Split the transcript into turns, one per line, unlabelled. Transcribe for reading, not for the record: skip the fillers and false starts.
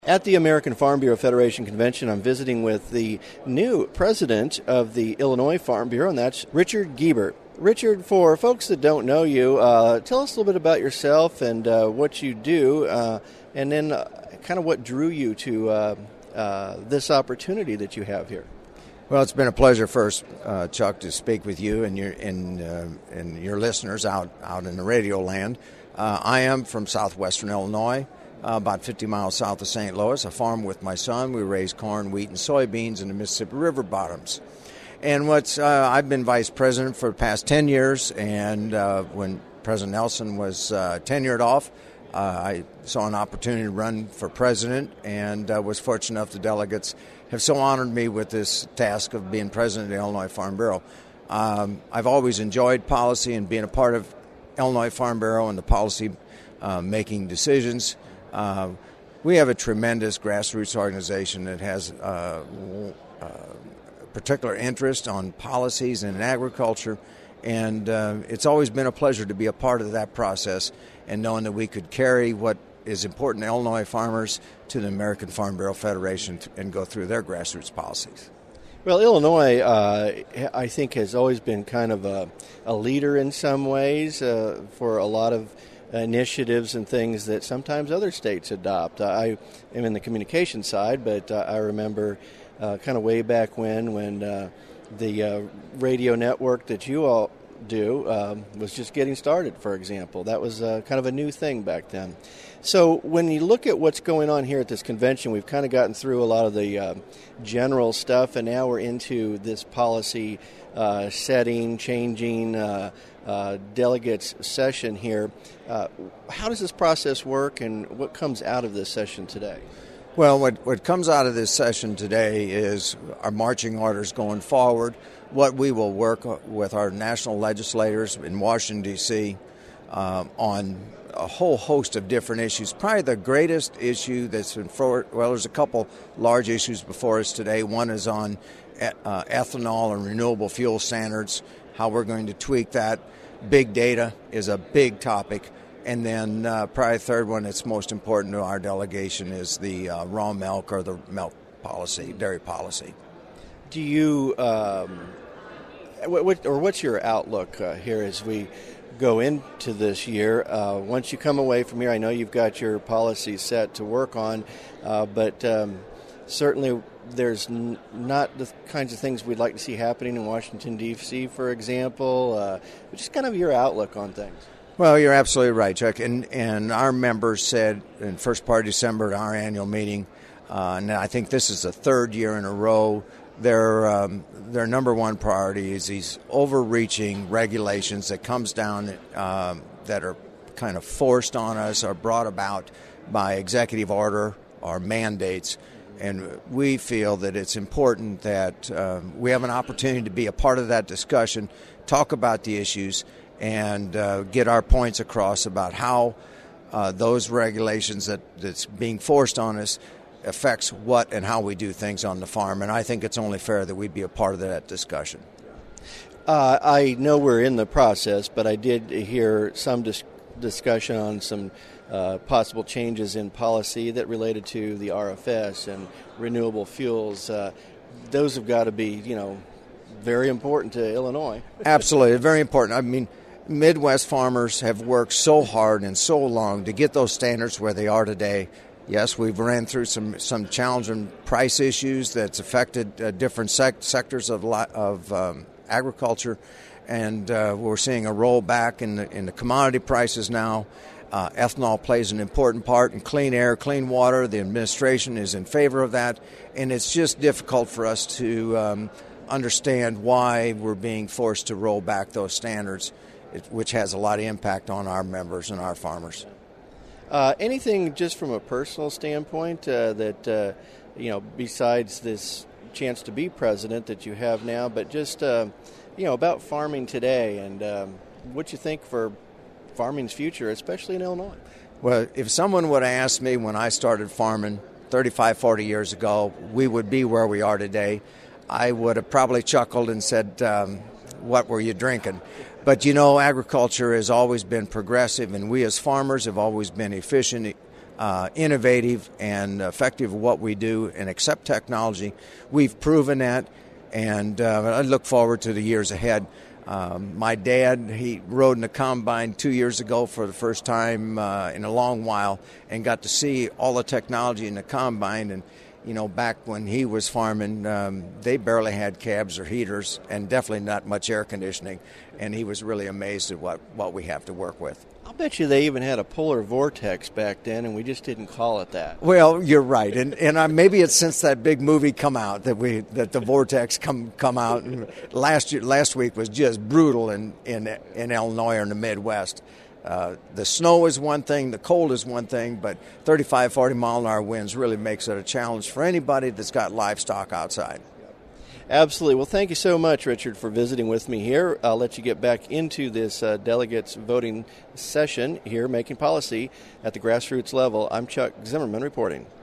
At the American Farm Bureau Federation Convention, I'm visiting with the new president of the Illinois Farm Bureau, and that's Richard Guebert. Richard, for folks that don't know you, tell us a little bit about yourself and what you do, and then kind of what drew you to this opportunity that you have here.
Well, it's been a pleasure first, Chuck, to speak with you and your listeners out in the radio land. I am from southwestern Illinois. About 50 miles south of St. Louis. I farm with my son. We raise corn, wheat, and soybeans in the Mississippi River bottoms. And I've been vice president for the past 10 years, and when President Nelson was tenured off, I saw an opportunity to run for president, and was fortunate enough the delegates have so honored me with this task of being president of the Illinois Farm Bureau. I've always enjoyed policy and being a part of Illinois Farm Bureau and the policy making decisions. We have a tremendous grassroots organization that has particular interest on policies and in agriculture, and it's always been a pleasure to be a part of that process and knowing that we could carry what is important to Illinois farmers to the American Farm Bureau Federation and go through their grassroots policies.
Well, Illinois, I think, has always been kind of a leader in some ways for a lot of initiatives and things that sometimes other states adopt. I am in the communication side, but I remember kind of way back when the radio network that you all do was just getting started, for example. That was kind of a new thing back then. So when you look at what's going on here at this convention, we've kind of gotten through a lot of the general stuff, and now we're into this policy setting, changing delegates session here. How does this process work, and what comes out of this session today?
Well, what comes out of this session today is our marching orders going forward, what we will work with our national legislators in Washington, D.C. On a whole host of different issues. Probably the greatest issue that's been forward, well, there's a couple large issues before us today. One is on ethanol and renewable fuel standards, how we're going to tweak that. Big data is a big topic. And then probably the third one that's most important to our delegation is the raw milk or the milk policy, dairy policy.
Do you, what's your outlook here as we go into this year? Once you come away from here, I know you've got your policy set to work on, but certainly there's not the kinds of things we'd like to see happening in Washington, D.C., for example. Just kind of your outlook on things.
Well, you're absolutely right, Chuck. And our members said in the first part of December at our annual meeting, and I think this is the third year in a row, their number one priority is these overreaching regulations that comes down that are kind of forced on us or brought about by executive order or mandates. And we feel that it's important that we have an opportunity to be a part of that discussion, talk about the issues, and get our points across about how those regulations that's being forced on us affects what and how we do things on the farm. And I think it's only fair that we be a part of that discussion.
I know we're in the process, but I did hear some discussion on some possible changes in policy that related to the RFS and renewable fuels. Those have got to be, very important to Illinois.
Absolutely, very important. I mean, Midwest farmers have worked so hard and so long to get those standards where they are today. Yes, we've ran through some challenging price issues that's affected different sectors of agriculture, and we're seeing a rollback in the commodity prices now. Ethanol plays an important part in clean air, clean water. The administration is in favor of that, and it's just difficult for us to understand why we're being forced to roll back those standards, which has a lot of impact on our members and our farmers.
Anything just from a personal standpoint that, besides this chance to be president that you have now, but just, about farming today and what you think for farming's future, especially in Illinois?
Well, if someone would have asked me when I started farming 35, 40 years ago, we would be where we are today, I would have probably chuckled and said, what were you drinking? But, agriculture has always been progressive, and we as farmers have always been efficient. innovative and effective at what we do and accept technology. We've proven that, and I look forward to the years ahead. My dad, he rode in the combine 2 years ago for the first time in a long while and got to see all the technology in the combine. And, you know, back when he was farming, they barely had cabs or heaters and definitely not much air conditioning. And he was really amazed at what we have to work with.
I'll bet you they even had a polar vortex back then, and we just didn't call it that.
Well, you're right, and maybe it's since that big movie come out that the vortex come out. And last week was just brutal in Illinois or in the Midwest. The snow is one thing, the cold is one thing, but 35, 40 mile an hour winds really makes it a challenge for anybody that's got livestock outside.
Absolutely. Well, thank you so much, Richard, for visiting with me here. I'll let you get back into this delegates voting session here, making policy at the grassroots level. I'm Chuck Zimmerman reporting.